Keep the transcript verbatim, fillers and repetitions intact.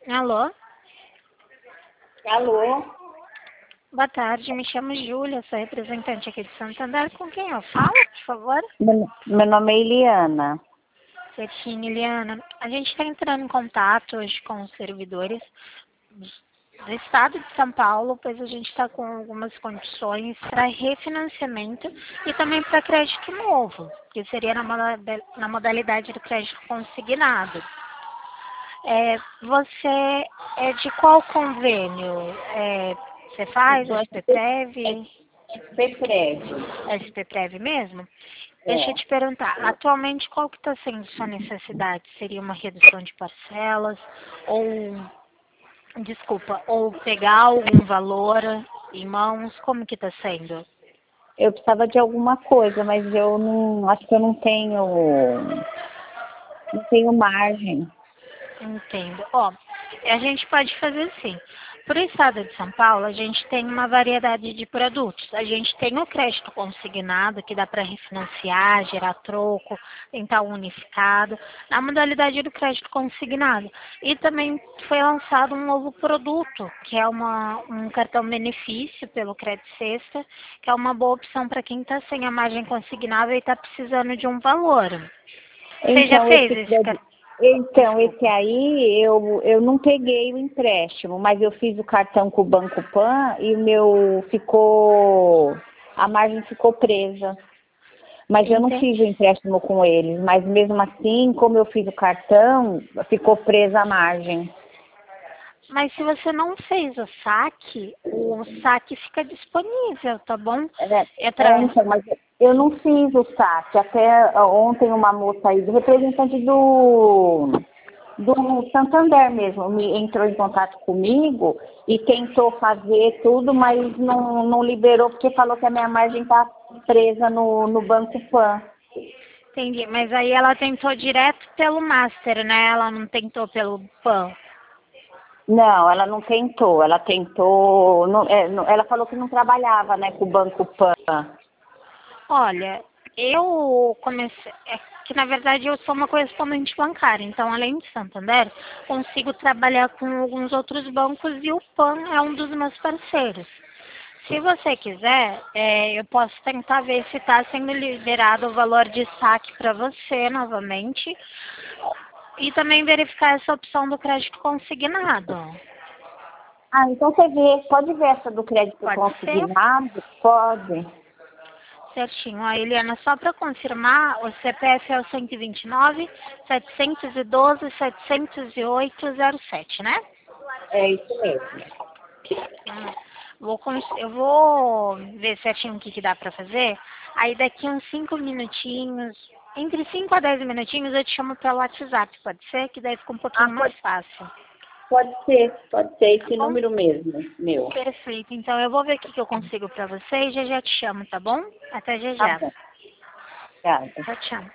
Alô? Alô? Boa tarde, me chamo Júlia, sou representante aqui de Santander. Com quem eu falo, por favor? Meu, meu nome é Eliana. Certinho, Eliana. A gente está entrando em contato hoje com os servidores do estado de São Paulo, pois a gente está com algumas condições para refinanciamento e também para crédito novo, que seria na moda- na modalidade do crédito consignado. É, você é de qual convênio? É, você faz Do S P Prev? S P Prédio. S P Prev mesmo? Deixa eu É. te perguntar, atualmente qual que está sendo sua necessidade? Seria uma redução de parcelas ou, desculpa, ou pegar algum valor em mãos? Como que está sendo? Eu precisava de alguma coisa, mas eu não, acho que eu não tenho, não tenho margem. Entendo. Ó, a gente pode fazer assim. Por estado de São Paulo, a gente tem uma variedade de produtos. A gente tem o crédito consignado, que dá para refinanciar, gerar troco, tentar unificado, na modalidade do crédito consignado. E também foi lançado um novo produto, que é uma, um cartão benefício pelo Crédito Sexta, que é uma boa opção para quem está sem a margem consignável e está precisando de um valor. Você já Então, fez esse esse crédito, cartão? então, esse Desculpa. aí eu, eu não peguei o empréstimo, mas eu fiz o cartão com o Banco Pan e o meu ficou, a margem ficou presa. Mas eu não fiz o Entendi. empréstimo com eles, mas mesmo assim, como eu fiz o cartão, ficou presa a margem. Mas se você não fez o saque, o saque fica disponível, tá bom? É, É é, pra... então, mas eu não fiz o saque. Até ó, ontem uma moça aí, representante do, do Santander mesmo, me entrou em contato comigo e tentou fazer tudo, mas não, não liberou porque falou que a minha margem está presa no, no Banco Pan. Entendi, mas aí ela tentou direto pelo Master, né? Ela não tentou pelo Pan. Não, ela não tentou, ela tentou, não, é, não- ela falou que não trabalhava, né, com o Banco Pan. Olha, eu comecei... É que, na verdade, eu sou uma correspondente bancária. Então, além de Santander, consigo trabalhar com alguns outros bancos e o Pan é um dos meus parceiros. Se você quiser, é, eu posso tentar ver se está sendo liberado o valor de saque para você novamente e também verificar essa opção do crédito consignado. Ah, então você vê, pode ver essa do crédito Pode ser? consignado? Pode. Certinho. A Eliana, só para confirmar, o C P F é o cento e vinte e nove, setecentos e doze, setecentos e oito, zero sete, né? É isso mesmo. Hum, Vou, cons- eu vou ver certinho o que, que dá pra fazer. Aí daqui uns cinco minutinhos, entre cinco a dez minutinhos, eu te chamo pelo WhatsApp, pode ser? Que daí fica um Ah, pouquinho mais pode, fácil. pode ser, pode ser Tá esse bom? número mesmo, meu. Perfeito. Então eu vou ver o que, que eu consigo pra você e já já te chamo, tá bom? Até já Tá já. bom, obrigada. Tchau, tchau.